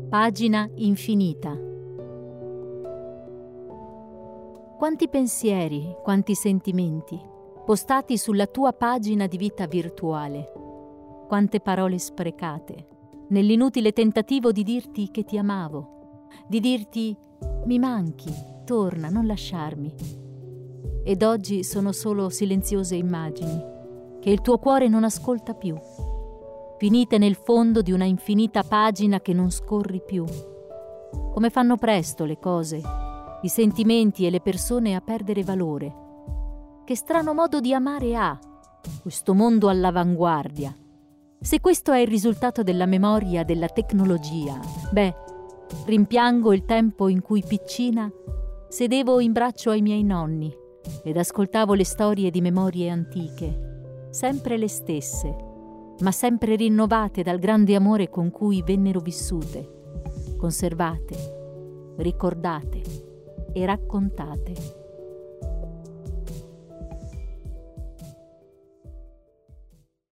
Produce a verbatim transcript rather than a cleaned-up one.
Pagina infinita. Quanti pensieri, quanti sentimenti, postati sulla tua pagina di vita virtuale. Quante parole sprecate, nell'inutile tentativo di dirti che ti amavo, di dirti mi manchi, torna, non lasciarmi. Ed oggi sono solo silenziose immagini, che il tuo cuore non ascolta più, finite nel fondo di una infinita pagina che non scorri più. Come fanno presto le cose, i sentimenti e le persone a perdere valore. Che strano modo di amare ha questo mondo all'avanguardia. Se questo è il risultato della memoria, della tecnologia, beh, rimpiango il tempo in cui piccina sedevo in braccio ai miei nonni ed ascoltavo le storie di memorie antiche, sempre le stesse, ma sempre rinnovate dal grande amore con cui vennero vissute, conservate, ricordate e raccontate.